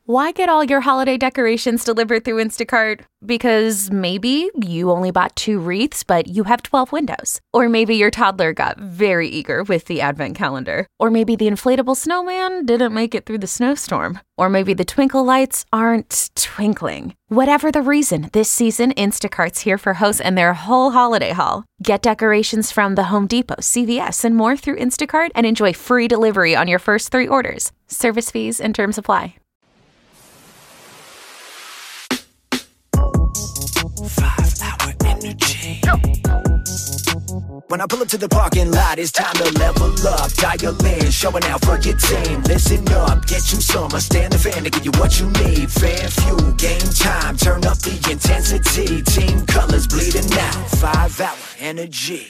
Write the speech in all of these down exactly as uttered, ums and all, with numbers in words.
Why get all your holiday decorations delivered through Instacart? Because maybe you only bought two wreaths, but you have twelve windows. Or maybe your toddler got very eager with the advent calendar. Or maybe the inflatable snowman didn't make it through the snowstorm. Or maybe the twinkle lights aren't twinkling. Whatever the reason, this season, Instacart's here for hosts and their whole holiday haul. Get decorations from the Home Depot, C V S, and more through Instacart and enjoy free delivery on your first three orders. Service fees and terms apply. Five-hour energy. When I pull up to the parking lot, it's time to level up. Dial in, showing out for your team. Listen up, get you some. I stand the fan to give you what you need. Fan fuel, game time. Turn up the intensity. Team colors bleeding out. Five-hour energy.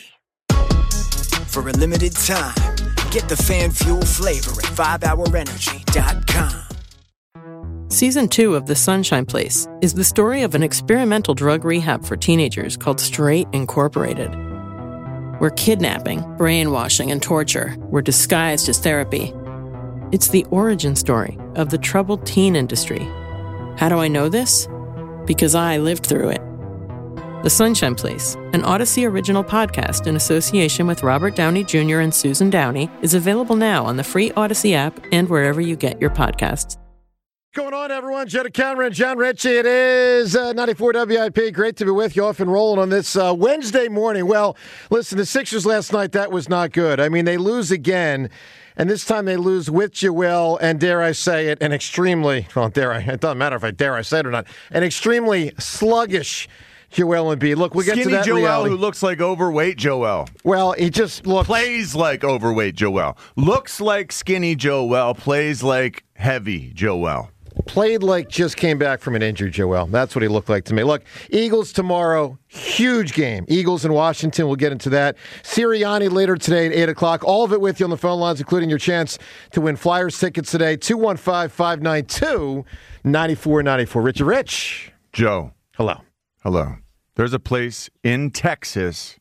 For a limited time, get the fan fuel flavor at five hour energy dot com. Season two of The Sunshine Place is the story of an experimental drug rehab for teenagers called Straight Incorporated, where kidnapping, brainwashing, and torture were disguised as therapy. It's the origin story of the troubled teen industry. How do I know this? Because I lived through it. The Sunshine Place, an Odyssey original podcast in association with Robert Downey Junior and Susan Downey, is available now on the free Odyssey app and wherever you get your podcasts. What's going on, everyone? Jenna Cameron, John Ritchie. It is uh, ninety-four W I P. Great to be with you, off and rolling on this uh, Wednesday morning. Well, listen, the Sixers last night, that was not good. I mean, they lose again, and this time they lose with Joel, and dare I say it, an extremely, well, dare I, it doesn't matter if I dare I say it or not, an extremely sluggish Joel Embiid. Look, we'll get Skinny to that Joel, reality. who looks like overweight Joel. Well, he just looks... Plays like overweight Joel. Looks like skinny Joel. Plays like heavy Joel. Played like just came back from an injury, Joel. That's what he looked like to me. Look, Eagles tomorrow, huge game. Eagles in Washington, we'll get into that. Sirianni later today at eight o'clock. All of it with you on the phone lines, including your chance to win Flyers tickets today. two one five, five nine two, nine four nine four. Richard Rich. Joe. Hello. Hello. There's a place in Texas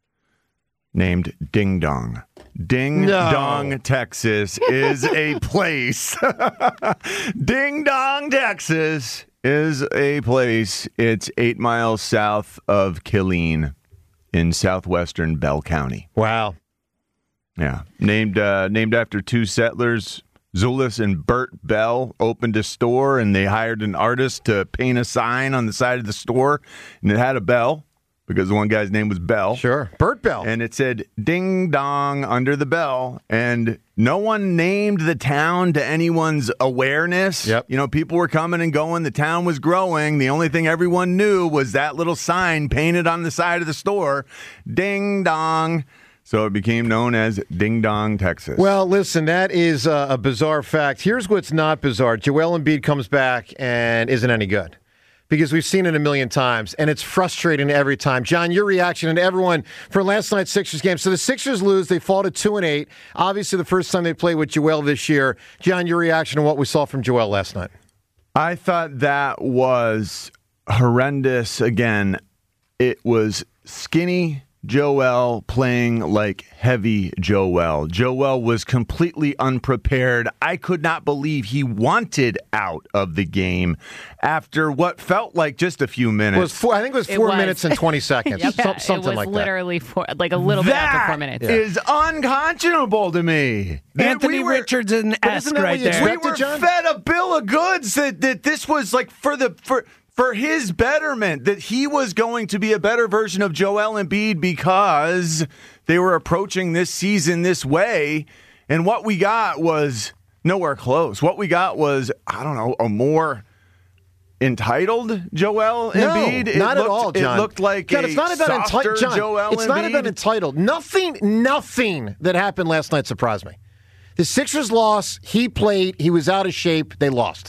named Ding Dong. Ding no. Dong, Texas is a place. Ding Dong, Texas is a place. It's eight miles south of Killeen in southwestern Bell County. Wow. Yeah. Named uh, named after two settlers, Zulus and Bert Bell opened a store, and they hired an artist to paint a sign on the side of the store, and it had a bell. Because the one guy's name was Bell. Sure. Bert Bell. And it said Ding Dong under the bell. And no one named the town to anyone's awareness. Yep. You know, people were coming and going. The town was growing. The only thing everyone knew was that little sign painted on the side of the store. Ding Dong. So it became known as Ding Dong, Texas. Well, listen, that is uh, a bizarre fact. Here's what's not bizarre. Joel Embiid comes back and isn't any good. Because we've seen it a million times, and it's frustrating every time. John, your reaction, and everyone for last night's Sixers game. So the Sixers lose. They fall to two and eight. Obviously, the first time they played with Joel this year. John, your reaction to what we saw from Joel last night? I thought that was horrendous. Again, it was skinny Joel playing like heavy Joel. Joel was completely unprepared. I could not believe he wanted out of the game after what felt like just a few minutes. It was four, I think it was four it was. minutes and twenty seconds. yeah, Some, something it was like literally four, like a little that bit after four minutes. That is unconscionable to me. Anthony we were, Richardson-esque right there. We were John? fed a bill of goods that, that this was like for the for for his betterment, that he was going to be a better version of Joel Embiid because they were approaching this season this way. And what we got was nowhere close. What we got was, I don't know, a more entitled Joel Embiid. No, It not looked, at all, John. It looked like John, a it's not about softer enti- John, Joel It's Embiid. not about entitled. Nothing, nothing that happened last night surprised me. The Sixers lost. He played. He was out of shape. They lost.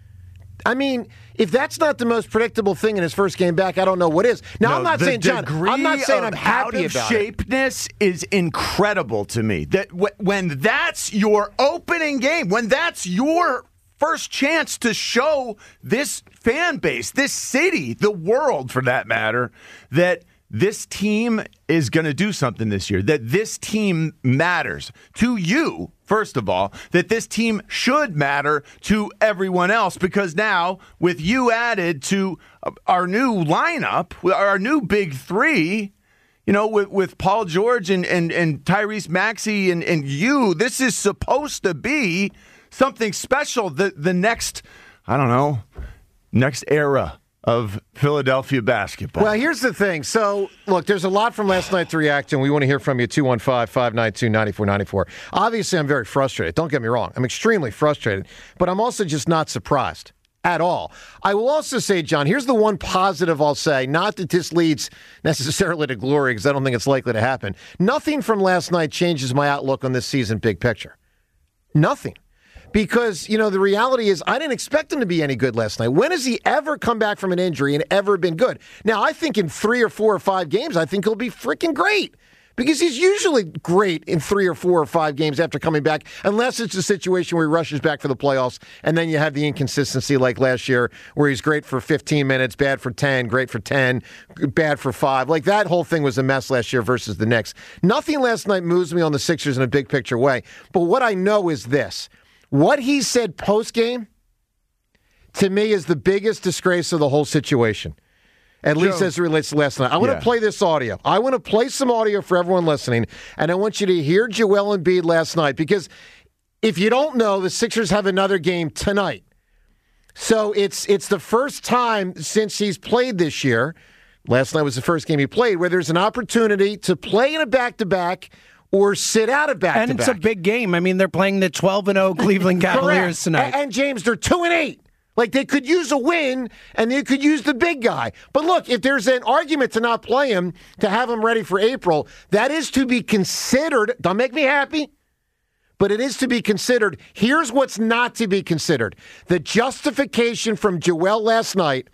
I mean, if that's not the most predictable thing in his first game back, I don't know what is. Now, No, I'm not the saying, John, I'm not saying I'm degree of happy about it. out-of-shapeness is incredible to me. That w- when that's your opening game, when that's your first chance to show this fan base, this city, the world for that matter, that this team is going to do something this year, that this team matters to you first of all, that this team should matter to everyone else because now, with you added to our new lineup, our new big three, you know, with, with Paul George and, and, and Tyrese Maxey and, and you, this is supposed to be something special. The, the next, I don't know, next era of Philadelphia basketball. Well, here's the thing. So, look, there's a lot from last night to react to, and we want to hear from you, two one five, five nine two, nine four nine four. Obviously, I'm very frustrated. Don't get me wrong. I'm extremely frustrated, but I'm also just not surprised at all. I will also say, John, here's the one positive I'll say, not that this leads necessarily to glory, because I don't think it's likely to happen. Nothing from last night changes my outlook on this season big picture. Nothing. Because, you know, the reality is I didn't expect him to be any good last night. When has he ever come back from an injury and ever been good? Now, I think in three or four or five games, I think he'll be freaking great. Because he's usually great in three or four or five games after coming back, unless it's a situation where he rushes back for the playoffs, and then you have the inconsistency like last year where he's great for fifteen minutes, bad for ten, great for ten, bad for five. Like that whole thing was a mess last year versus the Knicks. Nothing last night moves me on the Sixers in a big picture way. But what I know is this. What he said post-game, to me, is the biggest disgrace of the whole situation, at least Joe. as it relates to last night. I want Yeah. to play this audio. I want to play some audio for everyone listening, and I want you to hear Joel Embiid last night, because if you don't know, the Sixers have another game tonight. So it's it's the first time since he's played this year, last night was the first game he played, where there's an opportunity to play in a back-to-back or sit out a back-to-back. And it's a big game. I mean, they're playing the twelve and oh Cleveland Cavaliers Correct. tonight. And, and, James, they're two and eight. Like, they could use a win, and they could use the big guy. But look, if there's an argument to not play him, to have him ready for April, that is to be considered. Don't make me happy, but it is to be considered. Here's what's not to be considered. The justification from Joel last night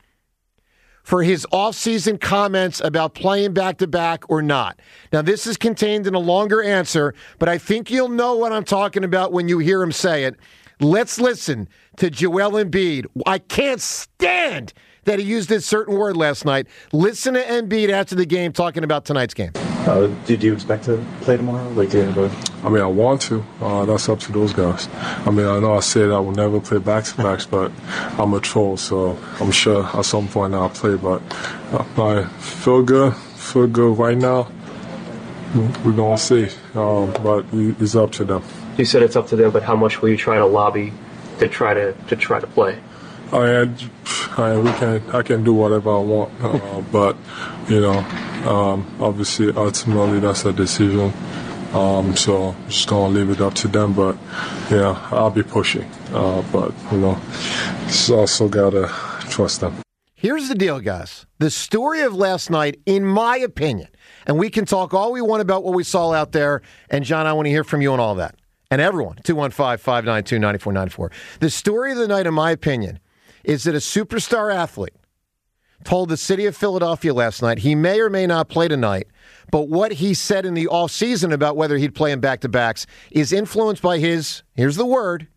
for his offseason comments about playing back-to-back or not. Now, this is contained in a longer answer, but I think you'll know what I'm talking about when you hear him say it. Let's listen to Joel Embiid. I can't stand that he used this certain word last night. Listen to Embiid after the game talking about tonight's game. Uh, did you expect to play tomorrow? Like, uh, I mean, I want to. Uh, that's up to those guys. I mean, I know I said I will never play back-to-backs, but I'm a troll, so I'm sure at some point I'll play. But uh, I feel good, feel good right now. We're going to see, um, but it's up to them. you said it's up to them, but how much will you try to lobby to try to to try to play? I mean, I, we can, I can do whatever I want, uh, but, you know, um, obviously, ultimately, that's a decision. Um, so I'm just going to leave it up to them, but, yeah, I'll be pushing. Uh, but, you know, it's also got to trust them. Here's the deal, guys. The story of last night, in my opinion, and we can talk all we want about what we saw out there, and, John, I want to hear from you on all that. And everyone, two one five, five nine two, nine four nine four. The story of the night, in my opinion, is that a superstar athlete told the city of Philadelphia last night he may or may not play tonight, but what he said in the offseason about whether he'd play in back-to-backs is influenced by his, here's the word,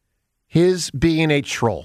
his being a troll.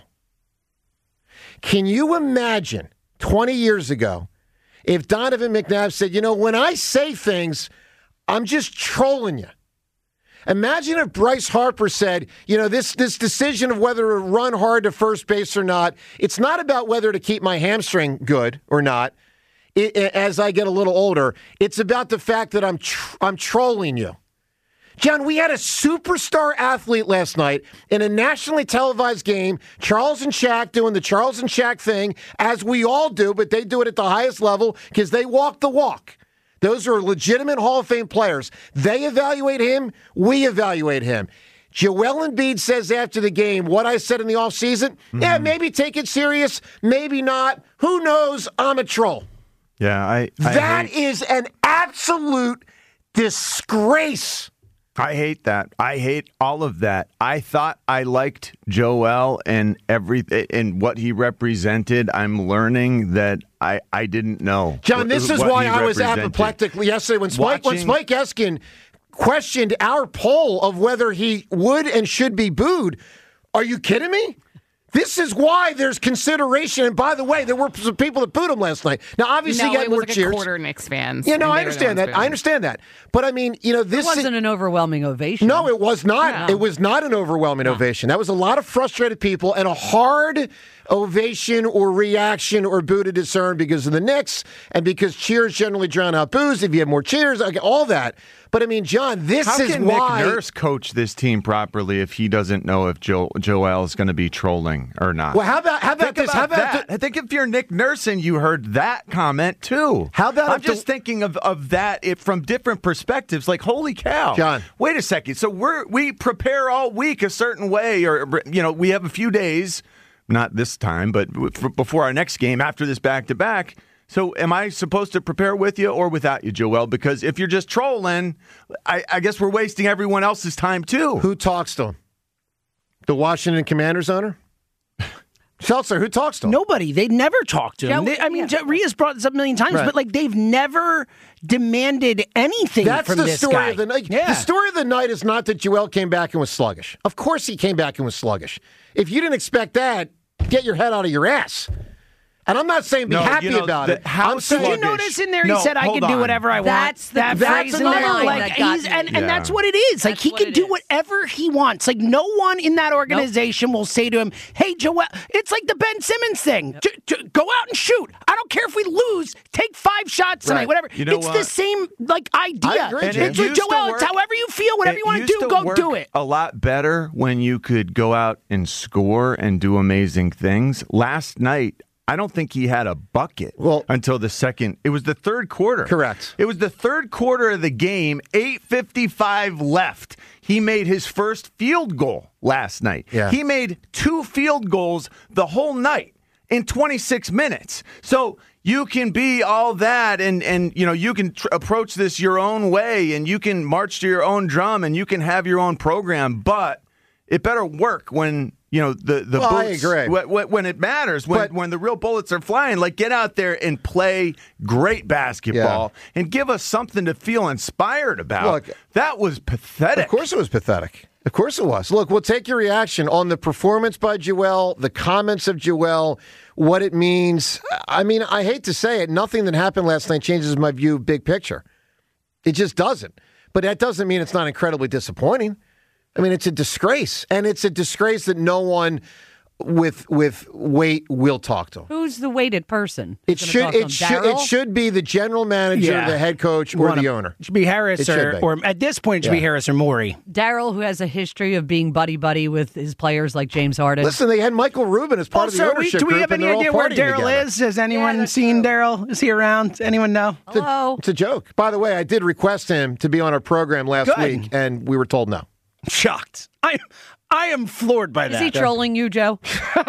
Can you imagine twenty years ago if Donovan McNabb said, you know, when I say things, I'm just trolling you? Imagine if Bryce Harper said, you know, this this decision of whether to run hard to first base or not, it's not about whether to keep my hamstring good or not. It, as I get a little older, it's about the fact that I'm tr- I'm trolling you. John, we had a superstar athlete last night in a nationally televised game, Charles and Shaq doing the Charles and Shaq thing, as we all do, but they do it at the highest level because they walk the walk. Those are legitimate Hall of Fame players. They evaluate him. We evaluate him. Joel Embiid says after the game, what I said in the offseason, mm-hmm. yeah, maybe take it serious, maybe not. Who knows? I'm a troll. Yeah, I. I that hate, is an absolute disgrace. I hate that. I hate all of that. I thought I liked Joel and every and what he represented. I'm learning that I, I didn't know. John, this is why I was apoplectic yesterday when Spike Watching, when Spike Eskin questioned our poll of whether he would and should be booed. Are you kidding me? This is why there's consideration. And by the way, there were some people that booed him last night. Now, obviously, no, he got it was more like cheers. A quarter Knicks fans. Yeah, no, and I they were the understand ones that. booing. I understand that. But I mean, you know, this It wasn't is, an overwhelming ovation. No, it was not. No. It was not an overwhelming No. ovation. That was a lot of frustrated people and a hard ovation or reaction or boo to discern because of the Knicks and because cheers generally drown out boos. If you have more cheers, okay, all that. But I mean, John, this How is can why Nick Nurse coach this team properly if he doesn't know if jo- Joel is going to be trolling or not? Well, how about how about think this? About how about that? I think if you're Nick Nurse and you heard that comment too. How about I'm if just the- thinking of, of that it, from different perspectives. Like, holy cow, John. Wait a second. So we're we prepare all week a certain way, or you know, we have a few days. Not this time, but before our next game, after this back-to-back. So am I supposed to prepare with you or without you, Joel? Because if you're just trolling, I, I guess we're wasting everyone else's time, too. Who talks to him? The Washington Commanders owner? Seltzer, who talks to him? Nobody. They never talked to him. Joe- They, I mean, yeah. Ria's brought this up a million times, Right. but like they've never demanded anything That's from the this story guy. of the night. Yeah. The story of the night is not that Joel came back and was sluggish. Of course he came back and was sluggish. If you didn't expect that, get your head out of your ass. And I'm not saying be No, happy you know, about the- it. how I'm saying, Did you sluggish. notice in there he No, said I hold can do on. whatever I That's want? the- that that's phrase in the there, line like that got he's me. and, and Yeah. that's what it is. Like That's he what can it do is. whatever he wants. Like no one in that organization will say to him, "Hey, Joel." It's like the Ben Simmons thing. J- j- go out and shoot. I don't care if we lose. Take five shots tonight. Right. Whatever. You know it's the what? same like idea. I agree, It's Jay. like It used to Joel. It's work- however you feel. Whatever It you want to used do, to go work do it. A lot better when you could go out and score and do amazing things. Last night, I don't think he had a bucket Well- until the second. It was the third quarter. Correct. It was the third quarter of the game, eight fifty-five left. He made his first field goal last night. Yeah. He made two field goals the whole night in twenty-six minutes. So you can be all that and, and you know, you can tr- approach this your own way and you can march to your own drum and you can have your own program, but it better work when, you know, the, the Well, I bullets, agree. wh- wh- when it matters, when, But- when the real bullets are flying. Like, get out there and play great basketball and give us something to feel inspired about. Look, that was pathetic. Of course it was pathetic. Of course it was. Look, we'll take your reaction on the performance by Joel, the comments of Joel, what it means. I mean, I hate to say it, nothing that happened last night changes my view big picture. It just doesn't. But that doesn't mean it's not incredibly disappointing. I mean, it's a disgrace. And it's a disgrace that no one with with weight will talk to him. Who's the weighted person? It Who's should gonna talk to it him? should it Darryl? should be the general manager, Yeah. the head coach, or One the of- owner. It should be Harris It should or, be. or at this point it should be Yeah. Harris or Morey. Daryl, who has a history of being buddy buddy with his players like James Harden. Listen, they had Michael Rubin as part of the Also, we, ownership do we group, have and any they're all idea where partying Daryl together. is? Has anyone that's seen true. Daryl? Is he around? Anyone know? Hello. It's a joke. By the way, I did request him to be on our program last Good. week, and we were told no. Shocked. I I am floored by Is that. he trolling you, Joe?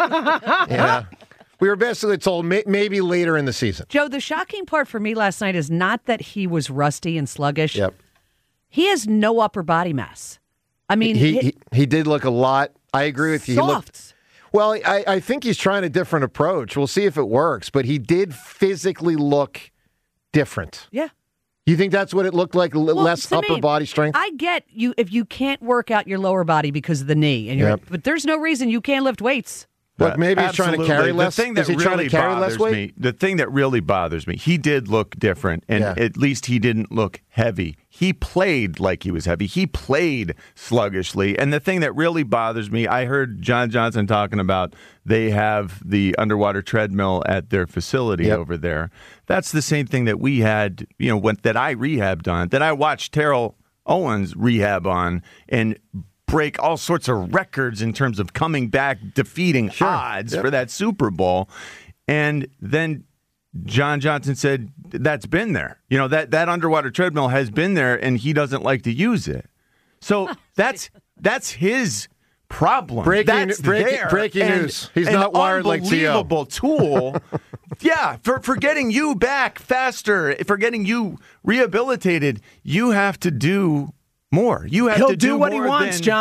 Yeah. We were basically told may- maybe later in the season. Joe, the shocking part for me last night is not that he was rusty and sluggish. Yep. He has no upper body mass. I mean, He he- he, he did look a lot. I agree with you. He looked, soft. well, I, I think he's trying a different approach. We'll see if it works, but he did physically look different. Yeah. You think that's what it looked like? L- Well, less to upper me, body strength? I get you if you can't work out your lower body because of the knee, and you're, Yep. but there's no reason you can't lift weights. Look, maybe he's trying to Absolutely. carry less. The thing that Is he really trying to carry bothers less weight? me, the thing that really bothers me, he did look different, and Yeah. at least he didn't look heavy. He played like he was heavy. He played sluggishly. And the thing that really bothers me, I heard John Johnson talking about they have the underwater treadmill at their facility Yep. over there. That's the same thing that we had, you know, when, that I rehabbed on, that I watched Terrell Owens rehab on, and break all sorts of records in terms of coming back, defeating Sure. odds Yep. for that Super Bowl. And then John Johnson said that's been there. You know, that, that underwater treadmill has been there, and he doesn't like to use it. So that's that's his problem. Breaking- that's breaking- there. breaking And news. He's an not wired like T O. unbelievable tool. Yeah, for, for getting you back faster, for getting you rehabilitated, you have to do more. You have He'll to do, do what he more wants, than- John.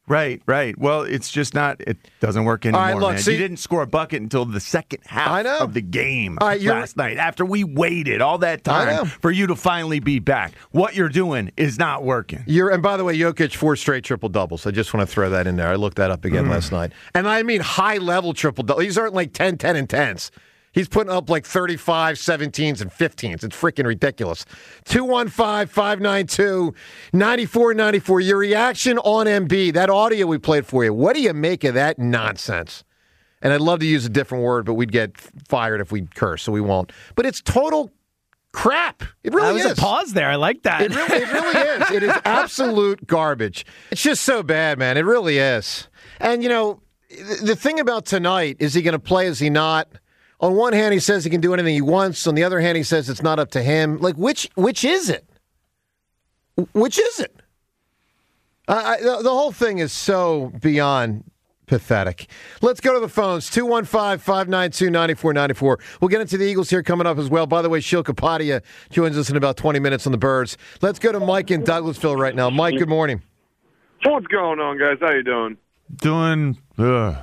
Right, right. Well, it's just not, it doesn't work anymore, All right, look, man. see- you didn't score a bucket until the second half I know. of the game All right, you're- last night after we waited all that I know. time for you to finally be back. What you're doing is not working. You're, and by the way, Jokic, four straight triple-doubles. I just want to throw that in there. I looked that up again Mm. last night. And I mean high-level triple-doubles. These aren't like ten, ten, and tens. He's putting up like thirty-five, seventeens, and fifteens. It's freaking ridiculous. two one five, five nine two, nine four nine four. Your reaction on M B, that audio we played for you, what do you make of that nonsense? And I'd love to use a different word, but we'd get fired if we curse, so we won't. But it's total crap. It really That was is. a pause there. I like that. It really, it really is. It is absolute garbage. It's just so bad, man. It really is. And, you know, the, the thing about tonight, is he going to play? Is he not? On one hand, he says he can do anything he wants. On the other hand, he says it's not up to him. Like, which which is it? Which is it? I, I, the, the whole thing is so beyond pathetic. Let's go to the phones. two one five, five nine two, nine four nine four. We'll get into the Eagles here coming up as well. By the way, Shil Kapadia joins us in about twenty minutes on the Birds. Let's go to Mike in Douglasville right now. Mike, good morning. What's going on, guys? How you doing? Doing ugh.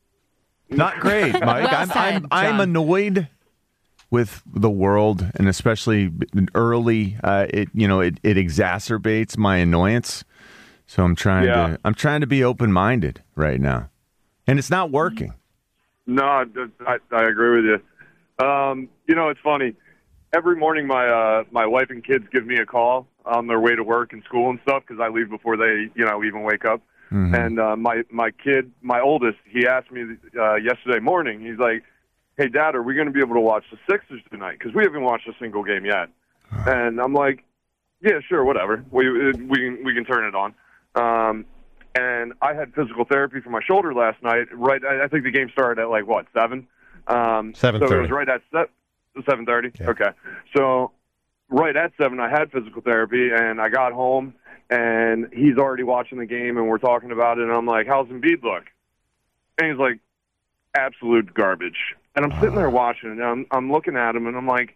Not great, Mike. Well I'm, said, I'm, I'm John. annoyed with the world, and especially early. Uh, it you know it, it exacerbates my annoyance. So I'm trying Yeah. to I'm trying to be open minded right now, and it's not working. No, I, I, I agree with you. Um, you know, it's funny. Every morning, my uh, my wife and kids give me a call on their way to work and school and stuff because I leave before they, you know, even wake up. Mm-hmm. And uh, my my kid, my oldest, he asked me uh, yesterday morning. He's like, "Hey, Dad, are we going to be able to watch the Sixers tonight? Because we haven't watched a single game yet." And I'm like, "Yeah, sure, whatever. We we can we can turn it on." Um, and I had physical therapy for my shoulder last night. Right, I, I think the game started at like what seven. Um, seven thirty. So it was right at seven thirty. Yeah. Okay, so right at seven, I had physical therapy, and I got home. And he's already watching the game, and we're talking about it, and I'm like, how's Embiid look? And he's like, absolute garbage. And I'm sitting there watching it, and I'm, I'm looking at him, and I'm like,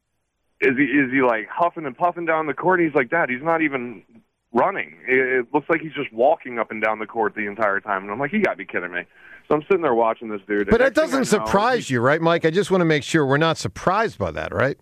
is he is he like huffing and puffing down the court? And he's like, Dad, he's not even running. It, it looks like he's just walking up and down the court the entire time. And I'm like, you got to be kidding me. So I'm sitting there watching this dude. But and that next thing doesn't I know, surprise you, right, Mike? I just want to make sure we're not surprised by that, right?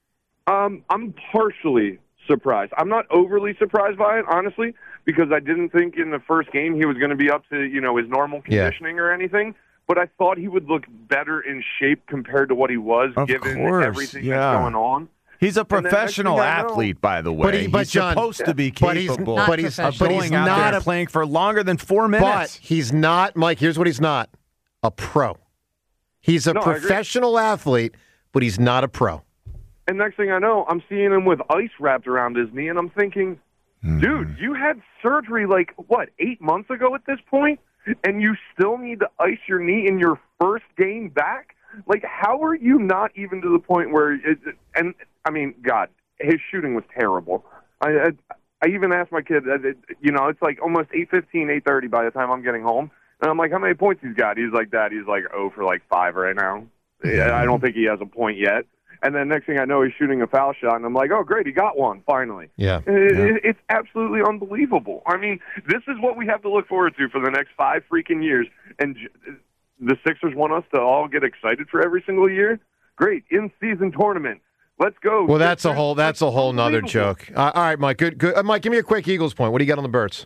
Um, I'm partially surprised. I'm not overly surprised by it, honestly, because I didn't think in the first game he was going to be up to, you know, his normal Yeah. conditioning or anything. But I thought he would look better in shape compared to what he was, Of given course, everything yeah. that's going on. He's a And then next professional thing I know- athlete, by the way. But he- but he's John- supposed to be but he's- capable Not but he's, of but going he's out not there a, and playing for longer than four but minutes. he's not, Mike, here's what he's not, a pro. He's a No, I agree. professional athlete, but he's not a pro. And next thing I know, I'm seeing him with ice wrapped around his knee, and I'm thinking, dude, you had surgery like, what, eight months ago at this point? And you still need to ice your knee in your first game back? Like, how are you not even to the point where it, and, I mean, God, his shooting was terrible. I, I, I even asked my kid, uh, it, you know, it's like almost eight fifteen, eight thirty by the time I'm getting home. And I'm like, how many points he's got? He's like, Dad, he's like oh for like five right now. Yeah, I don't think he has a point yet. And then next thing I know, he's shooting a foul shot, and I'm like, oh, great, he got one, finally. Yeah. It, yeah. it, it's absolutely unbelievable. I mean, this is what we have to look forward to for the next five freaking years. And j- the Sixers want us to all get excited for every single year? Great, in-season tournament. Let's go. Well, that's a Sixers, whole that's a whole nother unbelievable. joke. Uh, all right, Mike. Good. Good. Uh, Mike, give me a quick Eagles point. What do you got on the Birds?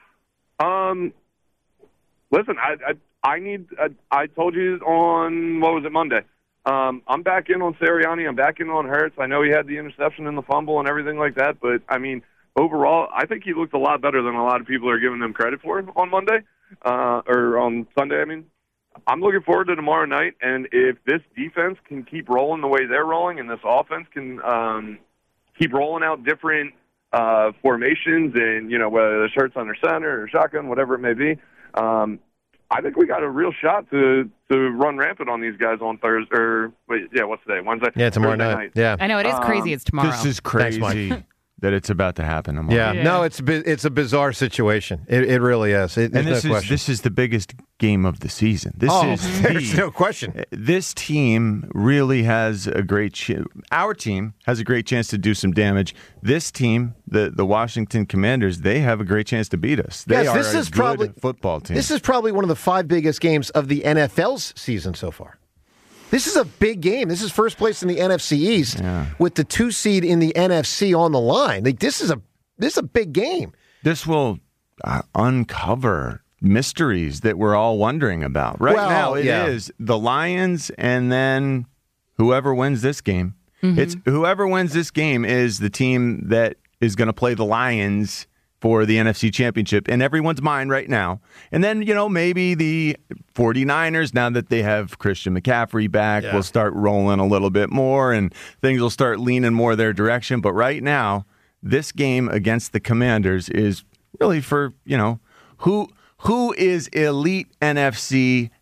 Um, listen, I I, I need. I, I told you on what was it Monday. Um, I'm back in on Sirianni. I'm back in on Hurts. I know he had the interception and the fumble and everything like that, but I mean, overall, I think he looked a lot better than a lot of people are giving him credit for on Monday uh, or on Sunday. I mean, I'm looking forward to tomorrow night, and if this defense can keep rolling the way they're rolling, and this offense can um, keep rolling out different uh, formations, and you know whether the shirt's under center or shotgun, whatever it may be, um, I think we got a real shot to to run rampant on these guys on Thursday. Or wait, yeah, what's today? Wednesday. Yeah, tomorrow Thursday night. Yeah. I know it is crazy. Um, It's tomorrow. This is Thanks, crazy. Mike. that it's about to happen tomorrow. Yeah, Yeah. no, it's a, bi- it's a bizarre situation. It, it really is. It, there's And this no is question. this is the biggest game of the season. This oh, is there's the, no question. This team really has a great ch- our team has a great chance to do some damage. This team, the the Washington Commanders, they have a great chance to beat us. They Yes, are this a is good probably football team. This is probably one of the five biggest games of the N F L's season so far. This is a big game. This is first place in the N F C East Yeah. with the two seed in the N F C on the line. Like this is a this is a big game. This will uh, uncover mysteries that we're all wondering about. Right Well, now, it is yeah. the Lions, and then whoever wins this game. Mm-hmm. It's whoever wins this game is the team that is going to play the Lions for the N F C Championship in everyone's mind right now. And then, you know, maybe the 49ers, now that they have Christian McCaffrey back, Yeah. will start rolling a little bit more and things will start leaning more their direction. But right now, this game against the Commanders is really for, you know, who who is elite N F C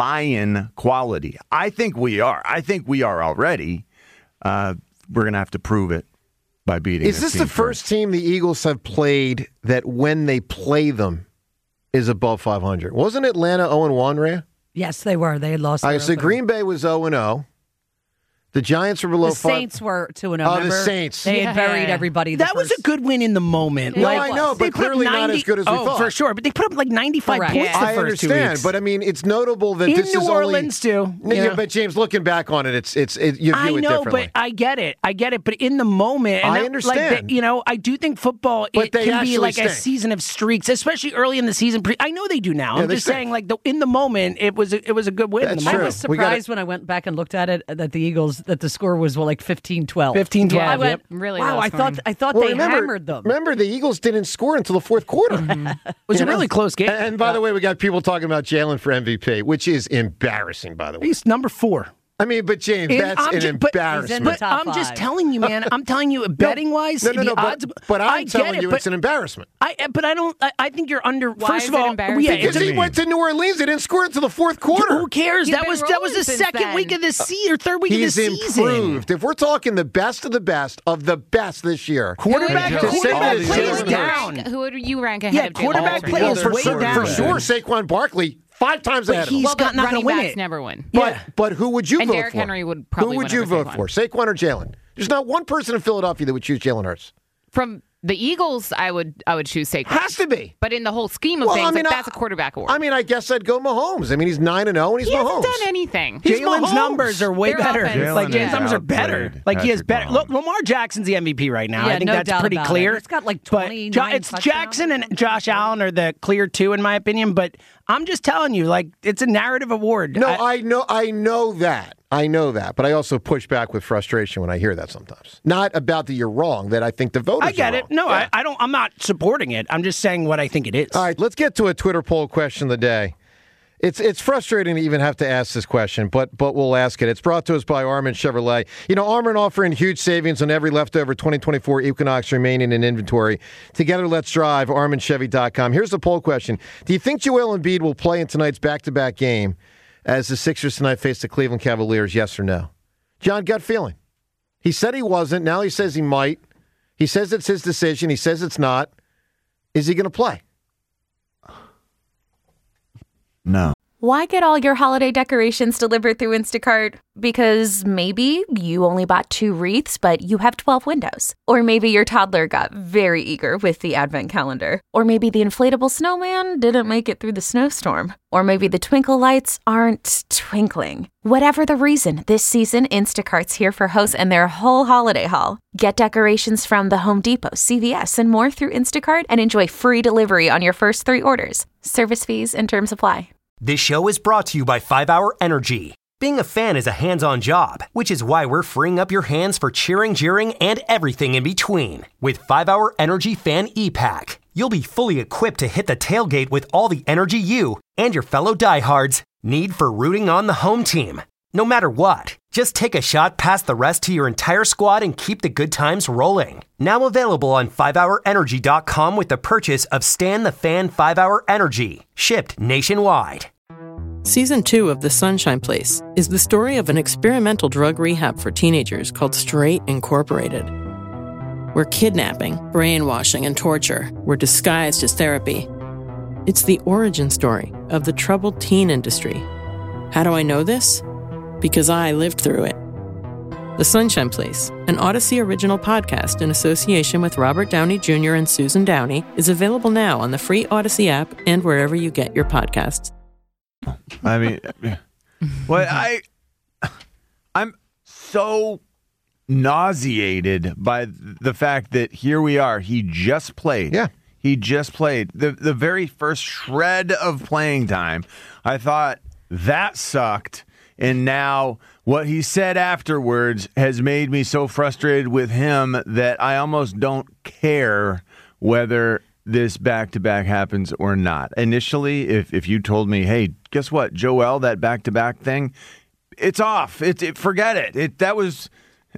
Lion quality. I think we are. I think we are already. Uh, we're going to have to prove it by beating Is this team the first team the Eagles have played that when they play them is above five hundred? Wasn't Atlanta oh and one, Rhea? Yes, they were. They had lost. All their right, so opener. Green Bay was oh and oh. The Giants were below The five. Saints were two and Oh, oh. the Saints. They had Yeah. buried everybody. the That was a first- good win in the moment. No, Like, I know, they but put up clearly not ninety as good as we oh, thought. for sure. But they put up like ninety-five Correct. points Yeah. the I first two understand, weeks. but I mean, it's notable that in this New is Orleans only, too. No, you yeah, know? but James, looking back on it, it's it's it, you view I it know, differently. but I get it. I get it. But in the moment, and I that- understand. Like, the- you know, I do think football But it they can actually be like a stink. season of streaks, especially early in the season. Pre- I know they do now. Yeah, I'm they just stink. saying, like the, in the moment, it was a, it was a good win. That's in the I true. moment. was We gotta- surprised when I went back and looked at it that the Eagles that the score was well, like fifteen twelve. fifteen twelve. I went, Yep. Really wow, low I scoring. thought I thought Well, they remember, hammered them. Remember, the Eagles didn't score until the fourth quarter. It was You a know? really close game. And, and by the way, we got people talking about Jalen for M V P, which is embarrassing, by the way. He's number four. I mean, but James, And that's I'm an ju- but- embarrassment. the But top I'm just five. telling you, man. I'm telling you, betting wise, no, no, no, the but, odds. but I'm I get telling it, you, but it's an embarrassment. I, but I don't. I, I think you're under. Why first is of it all, embarrassing? yeah, Because it's- he went to New Orleans, they didn't score until the fourth quarter. Who cares? He's that been was that was rolling the since second then. week of the season or third week He's of the season. improved. If we're talking the best of the best of the best this year, Quarterback, Hey, Joe, quarterback all these play other is ones- down. Who would you rank ahead Yeah, of Jalen quarterback Hurts? play well, is for, way sure, down. for sure, Saquon Barkley five times But ahead of him. he's Well, got but not going running to win backs it. never win. But Yeah. but who would you And vote Derrick for? Henry would probably Who would win you over vote Saquon. for? Saquon or Jalen? There's not one person in Philadelphia that would choose Jalen Hurts. From the Eagles, I would I would choose Saquon. Has to be. But in the whole scheme of Well, things, I mean, like, I- that's a quarterback award. I mean, I guess I'd go Mahomes. I mean, he's nine and zero, and he's he hasn't Mahomes. done anything. He's Jalen's Mahomes. numbers are way Their better. offense. Like Jalen Jalen's has numbers are better. outplayed Like he has Patrick better. Mahomes. Look, Lamar Jackson's the M V P right now. Yeah, I think no that's doubt pretty about it. clear. It's got, like, But twenty-nine Jo- it's touchdowns Jackson or and something. Josh Allen are the clear two in my opinion. But I'm just telling you, like it's a narrative award. No, I- I know, I know that. I know that, but I also push back with frustration when I hear that sometimes. Not about that you're wrong, that I think the voters I get are it. wrong. No, Yeah. I, I don't. I'm not supporting it. I'm just saying what I think it is. All right, let's get to a Twitter poll question of the day. It's it's frustrating to even have to ask this question, but but we'll ask it. It's brought to us by Armin Chevrolet. You know, Armin offering huge savings on every leftover twenty twenty-four Equinox remaining in inventory. Together, let's drive. Armin Chevy dot com. Here's the poll question. Do you think Joel Embiid will play in tonight's back-to-back game as the Sixers tonight face the Cleveland Cavaliers, yes or no? John, gut feeling. He said he wasn't. Now he says he might. He says it's his decision. He says it's not. Is he going to play? No. Why get all your holiday decorations delivered through Instacart? Because maybe you only bought two wreaths, but you have twelve windows. Or maybe your toddler got very eager with the advent calendar. Or maybe the inflatable snowman didn't make it through the snowstorm. Or maybe the twinkle lights aren't twinkling. Whatever the reason, this season, Instacart's here for hosts and their whole holiday haul. Get decorations from the Home Depot, C V S, and more through Instacart and enjoy free delivery on your first three orders. Service fees and terms apply. This show is brought to you by five hour Energy. Being a fan is a hands-on job, which is why we're freeing up your hands for cheering, jeering, and everything in between. With five hour Energy Fan E-Pack, you'll be fully equipped to hit the tailgate with all the energy you and your fellow diehards need for rooting on the home team. No matter what, just take a shot past the rest to your entire squad and keep the good times rolling. Now available on five hour energy dot com with the purchase of Stan the Fan five hour Energy, shipped nationwide. Season two of The Sunshine Place is the story of an experimental drug rehab for teenagers called Straight Incorporated. where kidnapping, brainwashing, and torture were disguised as therapy. It's the origin story of the troubled teen industry. How do I know this? Because I lived through it. The Sunshine Place, an Odyssey original podcast in association with Robert Downey Junior and Susan Downey, is available now on the free Odyssey app and wherever you get your podcasts. I mean, what I, I'm so nauseated by the fact that here we are. He just played. Yeah. He just played. The the very first shred of playing time, I thought that sucked. And now what he said afterwards has made me so frustrated with him that I almost don't care whether this back-to-back happens or not. Initially, if, if you told me, hey, guess what, Joel, that back-to-back thing, it's off. It, it forget it. It that was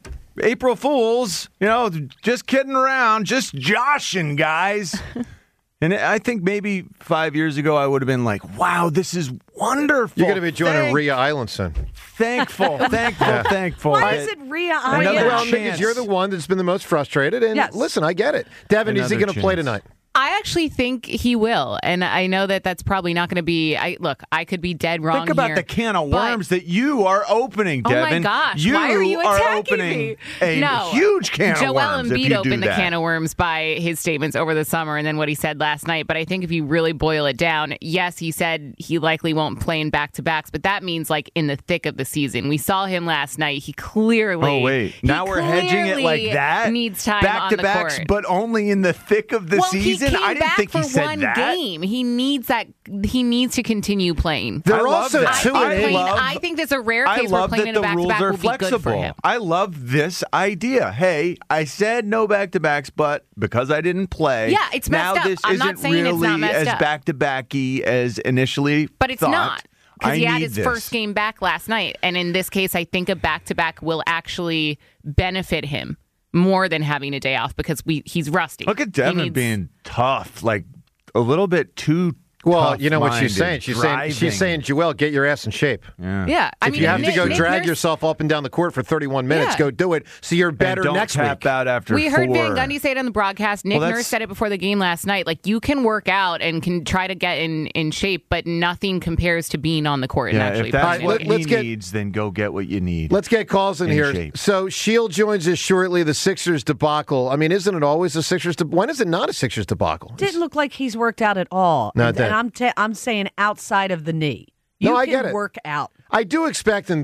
April Fools, you know, just kidding around, just joshing, guys. And I think maybe five years ago I would have been like, wow, this is wonderful. You're going to be joining Thank- Rhea Islandson. Thankful, thankful, Yeah. thankful. Why I- is it Rhea Another Island? Well, chance. because you're the one that's been the most frustrated. And Yes. listen, I get it. Devin, is he Another going to play chance. tonight? I actually think he will, and I know that that's probably not going to be. I look, I could be dead wrong Think about here, the can of but- worms that you are opening, Oh my Devin. gosh! You Why are you attacking opening me? a no, huge can Joel of worms if Embiid you do opened the that. can of worms by his statements over the summer and then what he said last night. But I think if you really boil it down, yes, he said he likely won't play in back to backs, but that means like in the thick of the season. We saw him last night. He clearly. Oh wait! he Now we're hedging it like clearly that. Needs time back on to the backs, court. but only in the thick of the well, season. He came I didn't back think for he said one that. game. He needs that. He needs to continue playing. They're I love also that. two I and eight. love- I think there's a rare I case where love playing that in a the back to rules back are will be good for flexible. him. I love this idea. Hey, I said no back to backs, but because I didn't play, Yeah, it's now messed up. this I'm isn't not saying really it's not messed as up. back to backy as initially. But it's thought. not. Because I he had need his this. first game back last night. And in this case, I think a back to back will actually benefit him more than having a day off because we he's rusty. Look at He Devin needs- being tough, like a little bit too. Well, you know what she's tough-minded, saying. She's saying, she's driving. saying, Joel, get your ass in shape. Yeah. Yeah. I if mean, you have Nick- to go Nick drag Nurse- yourself up and down the court for thirty-one minutes, Yeah. go do it so you're better and don't next tap week. out after We heard four. Van Gundy say it on the broadcast. Nick Well, that's- Nurse said it before the game last night. Like, you can work out and can try to get in, in shape, but nothing compares to being on the court and Yeah, actually if that's playing. All right, what let- let's he get- needs, then go get what you need. Let's get calls in, In here. shape. So Shield joins us shortly. The Sixers debacle. I mean, isn't it always a Sixers? De- when is it not a Sixers debacle? Didn't look like he's worked out at all. Not and, that- and I'm ta- I'm saying outside of the knee. You No, I can get it. work out. I do expect in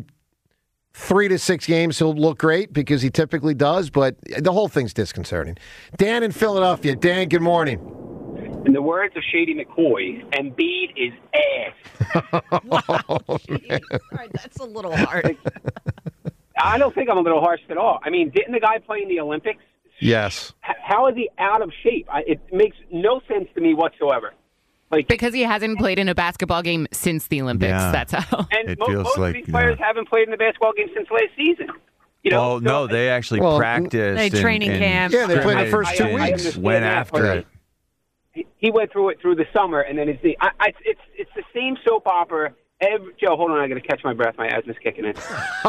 three to six games he'll look great because he typically does, but the whole thing's disconcerting. Dan in Philadelphia. Dan, good morning. In the words of Shady McCoy, Embiid is ass. All right, that's a little hard. I don't think I'm a little harsh at all. I mean, didn't the guy play in the Olympics? Yes. H- How is he out of shape? I, it makes no sense to me whatsoever. Like, because he hasn't played in a basketball game since the Olympics. Yeah. That's how. and It mo- feels most like, of these players yeah. haven't played in the basketball game since last season. You know, well, so no, they actually Well, practiced. they and- training and camp. Yeah, they played the I- first I- two I weeks. understand Went that, after but it. He, he went through it through the summer, and then it's the I, I, it's it's the same soap opera. Every, Joe, hold on, I got to catch my breath. My asthma's kicking in.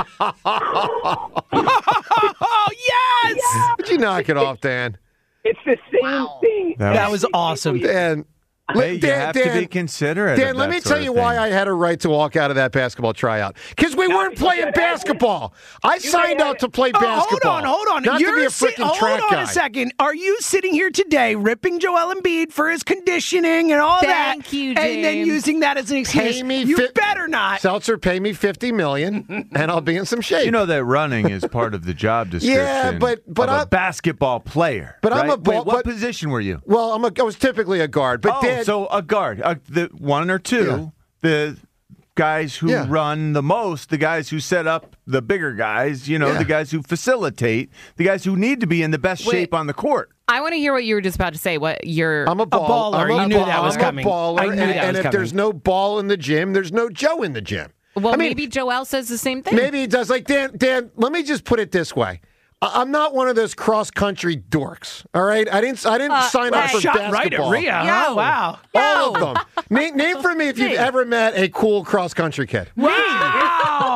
Oh, yes! Would you knock it off, Dan? It's the same thing. That That was awesome. Dan. Hey, you Dan, have Dan, to be considerate. Dan, of let that me sort tell of you thing. why I had a right to walk out of that basketball tryout. Because we weren't because playing that basketball. I signed out to play Oh, basketball. hold on, hold on. Not You're to be a sit- freaking hold track on guy. a second. Are you sitting here today ripping Joel Embiid for his conditioning and all that? Thank you, And then James. using that as an excuse? Pay me you fi- better not. Seltzer, pay me fifty million dollars, and I'll be in some shape. You know that running is part of the job description. Yeah, but- but of a I'm- basketball player. but I'm right? a ball- Wait, what but- position were you? well, I'm a, I was typically a guard, but oh, Dan, so a guard, uh, the one or two, Yeah. the guys who Yeah. run the most, the guys who set up the bigger guys, you know, Yeah. the guys who facilitate, the guys who need to be in the best Wait. shape on the court. I want to hear what you were just about to say. What you're I'm a, ball, baller. I'm a You knew ball- that was I'm coming. a baller, I knew and, that and was if coming. there's no ball in the gym, there's no Joe in the gym. Well, I mean, maybe Joel says the same thing. Maybe he does. Like Dan, Dan, let me just put it this way. I- I'm not one of those cross country dorks. All right, I didn't. I didn't Uh, sign up hey. for Shot basketball. right at Rhea. Yo. Huh? Wow. All of them. name, name for me if you've Me. ever met a cool cross country kid. Wow.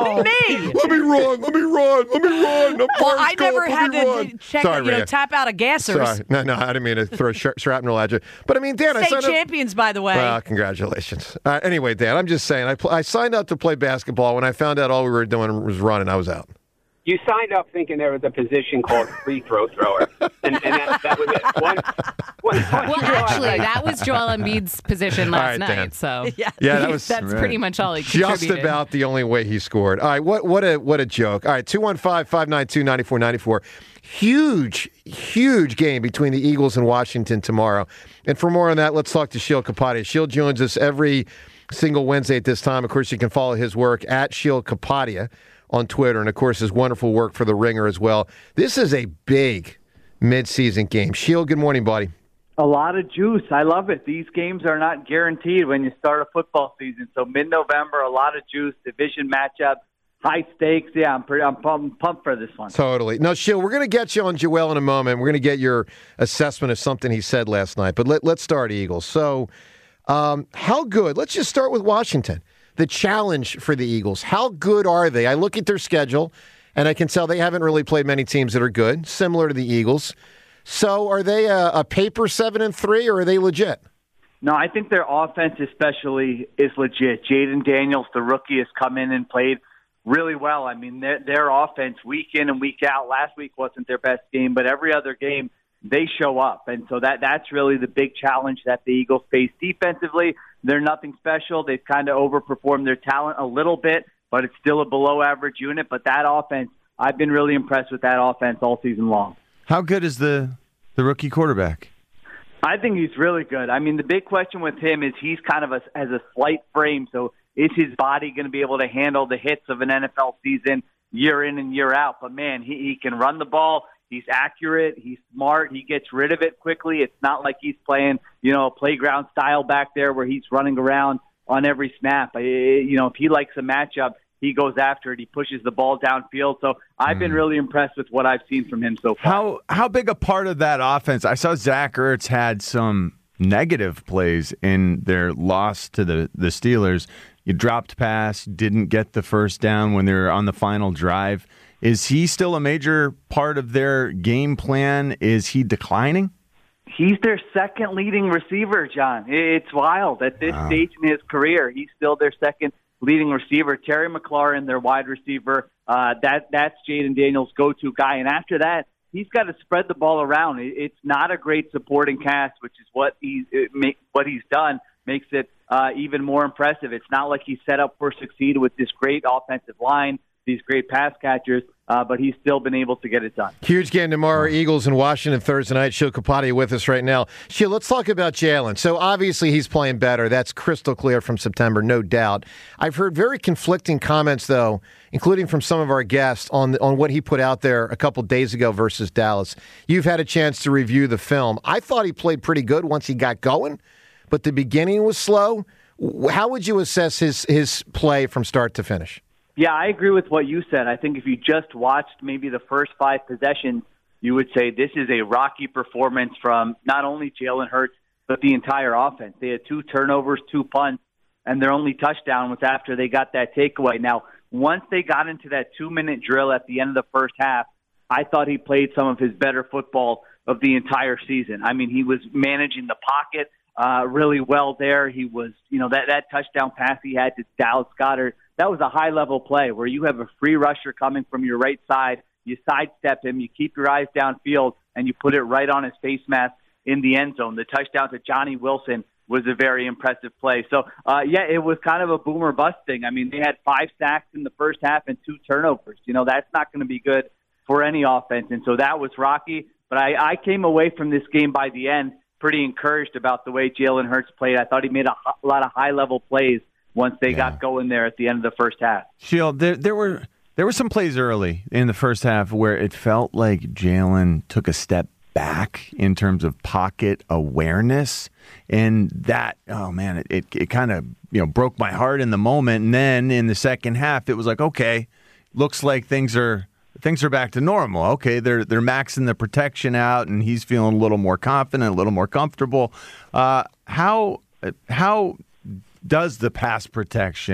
What do you mean? Let me run. Let me run. Let me run. I'm Well, Forrest I never Gump, let had me to run. check, Sorry, you know, Rhea. tap out a gassers. Sorry. No, no, I didn't mean to throw sh- shrapnel at you. But I mean, Dan, I State signed up. champions, by the way. Well, congratulations. Uh, anyway, Dan, I'm just saying, I, pl- I signed up to play basketball. When I found out all we were doing was running, I was out. You signed up thinking there was a position called free throw thrower, and, and that, that was it. One, one, one Well, actually, that was Joel Embiid's position last All right, night. Dan. So Yeah. Yeah, that was that's right. pretty much all he Just contributed. about the only way he scored. All right, what what a what a joke. All right, two one five, five nine two, nine four nine four. Huge, huge game between the Eagles and Washington tomorrow. And for more on that, let's talk to Sheil Kapadia. Sheil joins us every single Wednesday at this time. Of course, you can follow his work at Sheil Kapadia on Twitter, and of course his wonderful work for The Ringer as well. This is a big midseason game. Sheil, good morning, buddy. A lot of juice. I love it. These games are not guaranteed when you start a football season. So mid-November, a lot of juice, division matchup, high stakes. Yeah, I'm pretty. I'm pumped, pumped for this one. Totally. Now, Sheil, we're going to get you on Joel in a moment. We're going to get your assessment of something he said last night. But let, let's start Eagles. So, um, how good? Let's just start with Washington. The challenge for the Eagles. How good are they? I look at their schedule, and I can tell they haven't really played many teams that are good, similar to the Eagles. So, are they a, a paper seven and three, or are they legit? No, I think their offense especially is legit. Jaden Daniels, the rookie, has come in and played really well. I mean, their, their offense week in and week out. Last week wasn't their best game, but every other game they show up. And so that that's really the big challenge that the Eagles face defensively. They're nothing special. They've kind of overperformed their talent a little bit, but it's still a below-average unit. But that offense, I've been really impressed with that offense all season long. How good is the the rookie quarterback? I think he's really good. I mean, the big question with him is he's kind of a, has a slight frame, so is his body going to be able to handle the hits of an N F L season year in and year out? But, man, he, he can run the ball. He's accurate. He's smart. He gets rid of it quickly. It's not like he's playing, you know, a playground style back there where he's running around on every snap. I, you know, if he likes a matchup, he goes after it. He pushes the ball downfield. So I've been really impressed with what I've seen from him so far. How how big a part of that offense? I saw Zach Ertz had some negative plays in their loss to the, the Steelers. You dropped pass, didn't get the first down when they were on the final drive. Is he still a major part of their game plan? Is he declining? He's their second leading receiver, John. It's wild. At this Wow. stage in his career, he's still their second leading receiver. Terry McLaurin, their wide receiver, uh, that that's Jaden Daniels' go-to guy. And after that, he's got to spread the ball around. It, it's not a great supporting cast, which is what he's it make, what he's done makes it uh, even more impressive. It's not like he's set up for succeed with this great offensive line, these great pass catchers, uh, but he's still been able to get it done. Huge game tomorrow. Eagles in Washington Thursday night. Sheil Kapadia with us right now. Sheil, let's talk about Jalen. So obviously he's playing better. That's crystal clear from September, no doubt. I've heard very conflicting comments, though, including from some of our guests, on on what he put out there a couple days ago versus Dallas. You've had a chance to review the film. I thought he played pretty good once he got going, but the beginning was slow. How would you assess his his play from start to finish? Yeah, I agree with what you said. I think if you just watched maybe the first five possessions, you would say this is a rocky performance from not only Jalen Hurts, but the entire offense. They had two turnovers, two punts, and their only touchdown was after they got that takeaway. Now, once they got into that two-minute drill at the end of the first half, I thought he played some of his better football of the entire season. I mean, he was managing the pocket uh, really well there. He was, you know, that, that touchdown pass he had to Dallas Goedert, that was a high-level play where you have a free rusher coming from your right side, you sidestep him, you keep your eyes downfield, and you put it right on his face mask in the end zone. The touchdown to Johnny Wilson was a very impressive play. So, uh, yeah, it was kind of a boom or bust thing. I mean, they had five sacks in the first half and two turnovers. You know, that's not going to be good for any offense, and so that was rocky. But I, I came away from this game by the end pretty encouraged about the way Jalen Hurts played. I thought he made a, a lot of high-level plays once they yeah. got going there at the end of the first half. Sheil, there, there were there were some plays early in the first half where it felt like Jalen took a step back in terms of pocket awareness, and that, oh man, it it, it kind of you know broke my heart in the moment. And then in the second half, it was like, okay, looks like things are things are back to normal. Okay, they're they're maxing the protection out, and he's feeling a little more confident, a little more comfortable. Uh, how how does the pass protection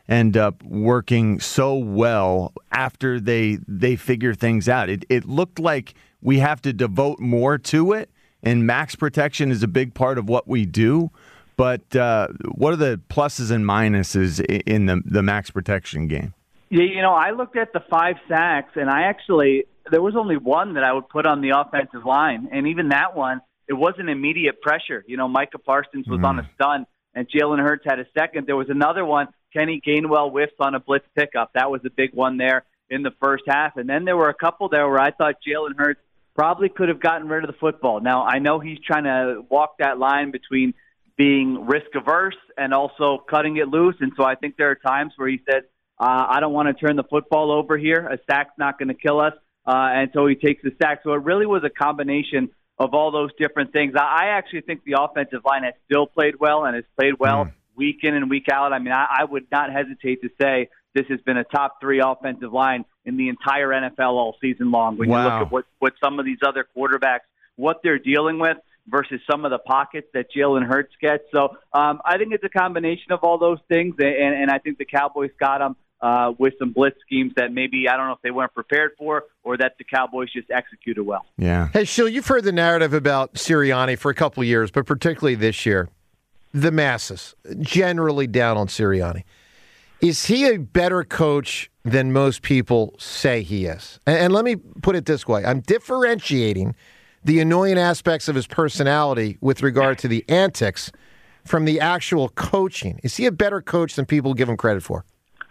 end up working so well after they they figure things out. It, it looked like we have to devote more to it, and max protection is a big part of what we do. But uh, what are the pluses and minuses in the, the max protection game? Yeah, you know, I looked at the five sacks, and I actually, there was only one that I would put on the offensive line. And even that one, it wasn't immediate pressure. You know, Micah Parsons was mm. on a stun, and Jalen Hurts had a second. There was another one, Kenny Gainwell whiffs on a blitz pickup. That was a big one there in the first half. And then there were a couple there where I thought Jalen Hurts probably could have gotten rid of the football. Now, I know he's trying to walk that line between being risk-averse and also cutting it loose. And so I think there are times where he said, uh, I don't want to turn the football over here. A sack's not going to kill us. Uh, and so he takes the sack. So it really was a combination of all those different things. I, I actually think the offensive line has still played well and has played well mm. week in and week out. I mean, I, I would not hesitate to say this has been a top three offensive line in the entire N F L all season long. When wow. you look at what, what some of these other quarterbacks, what they're dealing with, versus some of the pockets that Jalen Hurts gets. So um, I think it's a combination of all those things, and, and I think the Cowboys got them uh, with some blitz schemes that maybe, I don't know if they weren't prepared for or that the Cowboys just executed well. Yeah. Hey, Sheil, you've heard the narrative about Sirianni for a couple of years, but particularly this year. The masses generally down on Sirianni. Is he a better coach than most people say he is? And, and let me put it this way. I'm differentiating the annoying aspects of his personality with regard to the antics from the actual coaching. Is he a better coach than people give him credit for?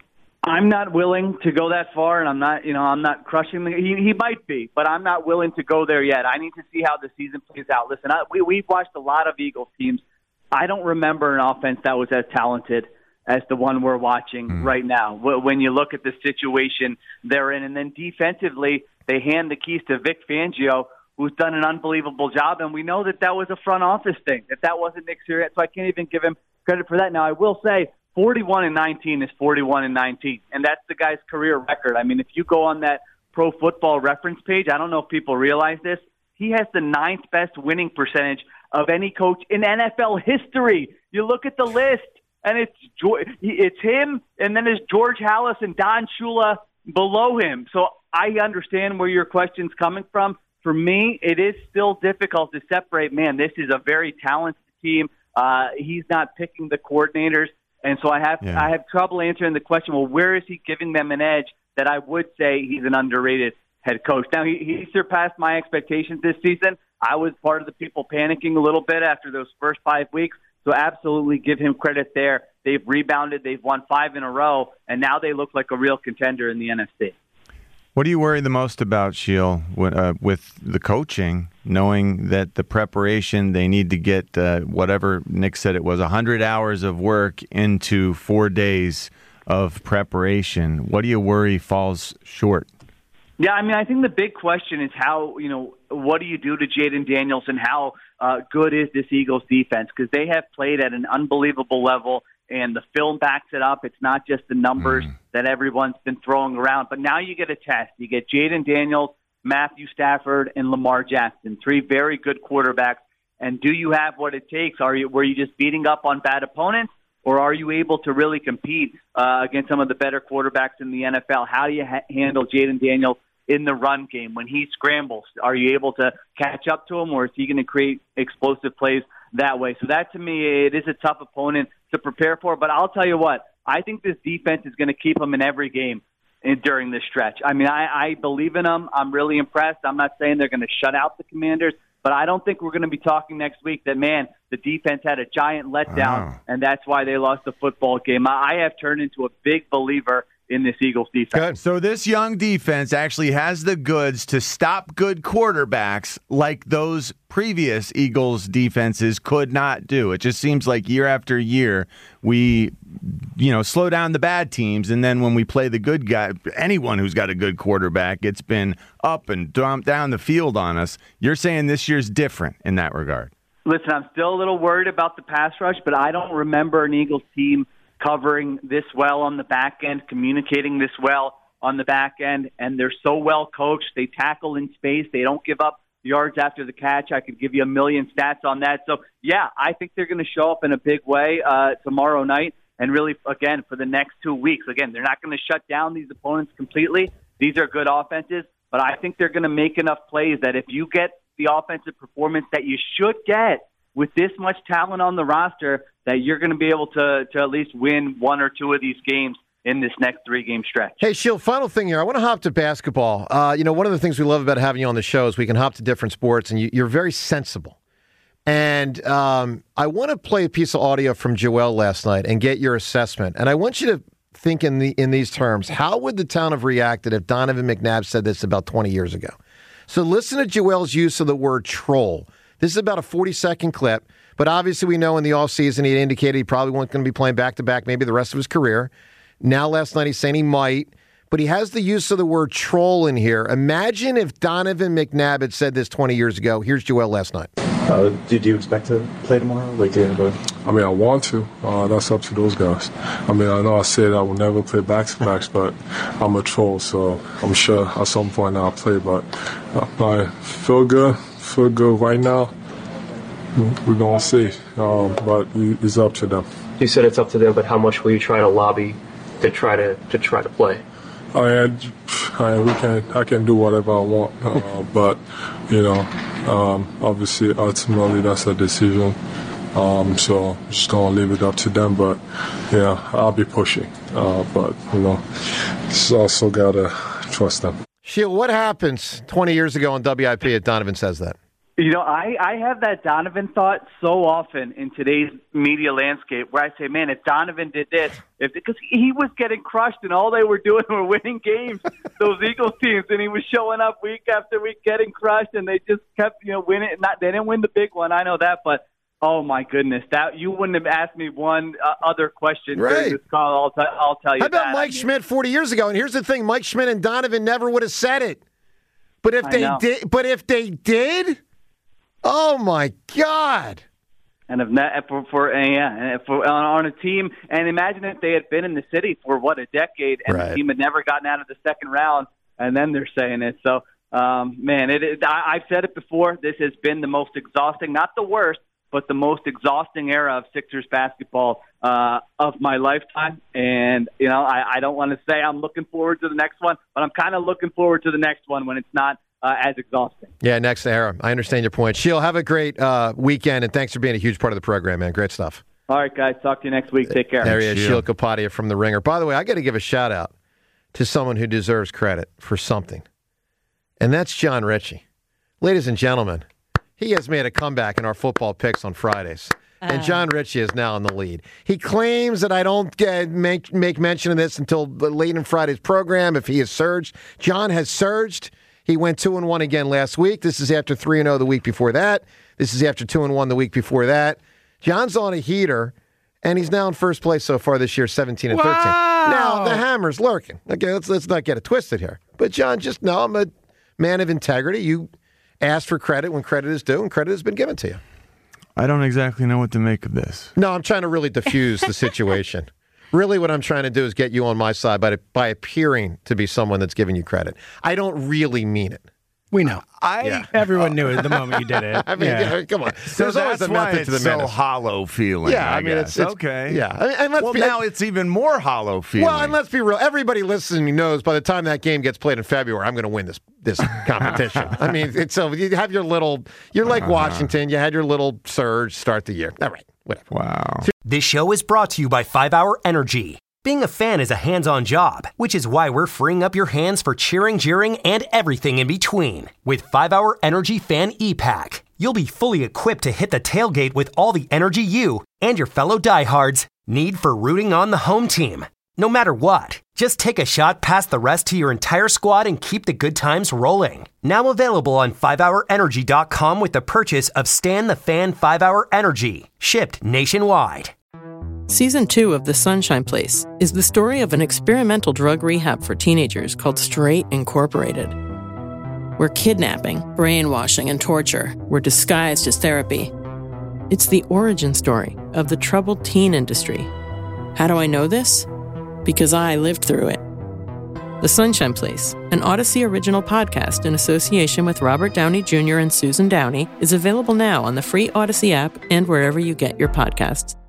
I'm not willing to go that far, and I'm not, you know, I'm not crushing the, he, he might be, but I'm not willing to go there yet. I need to see how the season plays out. Listen, I, we, we've watched a lot of Eagles teams. I don't remember an offense that was as talented as the one we're watching mm. right now. When you look at the situation they're in, and then defensively, they hand the keys to Vic Fangio, who's done an unbelievable job, and we know that that was a front office thing, that that wasn't Nick Sirianni, so I can't even give him credit for that. Now, I will say forty-one and nineteen is forty-one and nineteen, and that's the guy's career record. I mean, if you go on that Pro Football Reference page, I don't know if people realize this, he has the ninth best winning percentage of any coach in N F L history. You look at the list, and it's it's him, and then there's George Halas and Don Shula below him. So I understand where your question's coming from. For me, it is still difficult to separate, man, this is a very talented team. Uh, he's not picking the coordinators. And so I have yeah. I have trouble answering the question, well, where is he giving them an edge that I would say he's an underrated head coach? Now, he, he surpassed my expectations this season. I was part of the people panicking a little bit after those first five weeks. So absolutely give him credit there. They've rebounded. They've won five in a row, and now they look like a real contender in the N F C. What do you worry the most about, Sheil, uh, with the coaching, knowing that the preparation, they need to get uh, whatever Nick said it was, one hundred hours of work into four days of preparation? What do you worry falls short? Yeah, I mean, I think the big question is how, you know, what do you do to Jaden Daniels and how uh, good is this Eagles defense? Because they have played at an unbelievable level, and the film backs it up. It's not just the numbers mm. that everyone's been throwing around. But now you get a test. You get Jaden Daniels, Matthew Stafford, and Lamar Jackson, three very good quarterbacks. And do you have what it takes? Are you were you just beating up on bad opponents, or are you able to really compete uh, against some of the better quarterbacks in the N F L? How do you ha- handle Jaden Daniels in the run game when he scrambles? Are you able to catch up to him, or is he going to create explosive plays that way? So that, to me, it is a tough opponent to prepare for. But I'll tell you what, I think this defense is going to keep them in every game in, during this stretch. I mean, I, I believe in them. I'm really impressed. I'm not saying they're going to shut out the Commanders, but I don't think we're going to be talking next week that, man, the defense had a giant letdown, wow. and that's why they lost the football game. I, I have turned into a big believer in this Eagles defense. Good. So this young defense actually has the goods to stop good quarterbacks like those previous Eagles defenses could not do. It just seems like year after year we, you know, slow down the bad teams, and then when we play the good guy, anyone who's got a good quarterback, it's been up and dumped down the field on us. You're saying this year's different in that regard. Listen, I'm still a little worried about the pass rush, but I don't remember an Eagles team covering this well on the back end, communicating this well on the back end, and they're so well coached. They tackle in space. They don't give up yards after the catch. I could give you a million stats on that. So, yeah, I think they're going to show up in a big way uh, tomorrow night. and really, again, for the next two weeks. Again, they're not going to shut down these opponents completely. These are good offenses, but I think they're going to make enough plays that if you get the offensive performance that you should get with this much talent on the roster, that you're going to be able to, to at least win one or two of these games in this next three-game stretch. Hey, Shield, final thing here. I want to hop to basketball. Uh, you know, one of the things we love about having you on the show is we can hop to different sports, and you, you're very sensible. And um, I want to play a piece of audio from Joel last night and get your assessment. And I want you to think in the in these terms. How would the town have reacted if Donovan McNabb said this about twenty years ago? So listen to Joel's use of the word troll. This is about a forty-second clip, but obviously we know in the offseason he indicated he probably wasn't going to be playing back-to-back maybe the rest of his career. Now last night he's saying he might, but he has the use of the word troll in here. Imagine if Donovan McNabb had said this twenty years ago. Here's Joel last night. Uh, did you expect to play tomorrow? Like, yeah, but I mean, I want to. Uh, that's up to those guys. I mean, I know I said I will never play back-to-backs, but I'm a troll, so I'm sure at some point I'll play. But uh, I feel good, feel good right now. We're going to see, um, but it's up to them. You said it's up to them, but how much will you try to lobby to try to to try to play? I mean, I, we can, I can do whatever I want, uh, but, you know, um, obviously, ultimately, that's a decision. Um, so I'm just going to leave it up to them, but, yeah, I'll be pushing. Uh, but, you know, it's also got to trust them. Sheila, what happens twenty years ago on W I P if Donovan says that? You know, I, I have that Donovan thought so often in today's media landscape where I say, man, if Donovan did this, if because he was getting crushed and all they were doing were winning games, those Eagles teams, and he was showing up week after week getting crushed, and they just kept, you know, winning. Not they didn't win the big one, I know that, but oh my goodness, that you wouldn't have asked me one uh, other question right. during this call. I'll, t- I'll tell you. How about that. Mike I mean, Schmidt forty years ago? And here's the thing: Mike Schmidt and Donovan never would have said it. But if I they know. did, but if they did. Oh, my God. And if not, for, for uh, yeah, and for, on, on a team, and imagine if they had been in the city for, what, a decade, and right. the team had never gotten out of the second round, and then they're saying it. So, um, man, it, it, I, I've said it before. This has been the most exhausting, not the worst, but the most exhausting era of Sixers basketball uh, of my lifetime. And, you know, I, I don't want to say I'm looking forward to the next one, but I'm kind of looking forward to the next one when it's not Uh, as exhausting. Yeah, next era. I understand your point. Sheil, have a great uh, weekend, and thanks for being a huge part of the program, man. Great stuff. All right, guys. Talk to you next week. Take care. There he is, Sheil Kapadia from The Ringer. By the way, I got to give a shout-out to someone who deserves credit for something, and that's John Ritchie. Ladies and gentlemen, he has made a comeback in our football picks on Fridays, and John Ritchie is now in the lead. He claims that I don't get, make, make mention of this until late in Friday's program if he has surged. John has surged. He went two and one again last week. This is after three and zero the week before that. This is after two and one the week before that. John's on a heater, and he's now in first place so far this year, seventeen and thirteen. Wow. Now the hammer's lurking. Okay, let's let's not get it twisted here. But John, just know I'm a man of integrity. You ask for credit when credit is due, and credit has been given to you. I don't exactly know what to make of this. No, I'm trying to really diffuse the situation. Really, what I'm trying to do is get you on my side by by appearing to be someone that's giving you credit. I don't really mean it. We know. I Yeah. Everyone knew it the moment you did it. I mean, Yeah. yeah, come on. So There's always that's a why method it's to the so madness. hollow feeling. Yeah, I I, mean, guess. it's- it's- okay. yeah. I mean, and let's well, be- now it's even more hollow feeling. Well, and let's be real. Everybody listening knows by the time that game gets played in February, I'm going to win this this competition. I mean, it's so you have your little. You're like Uh-huh. Washington. You had your little surge start the year. All right, whatever. Wow. This show is brought to you by five hour Energy. Being a fan is a hands-on job, which is why we're freeing up your hands for cheering, jeering, and everything in between. With five hour Energy Fan E-Pack, you'll be fully equipped to hit the tailgate with all the energy you and your fellow diehards need for rooting on the home team. No matter what, just take a shot past the rest to your entire squad and keep the good times rolling. Now available on five hour energy dot com with the purchase of Stan the Fan five hour Energy, shipped nationwide. Season two of The Sunshine Place is the story of an experimental drug rehab for teenagers called Straight Incorporated, where kidnapping, brainwashing, and torture were disguised as therapy. It's the origin story of the troubled teen industry. How do I know this? Because I lived through it. The Sunshine Place, an Odyssey original podcast in association with Robert Downey Junior and Susan Downey, is available now on the free Odyssey app and wherever you get your podcasts.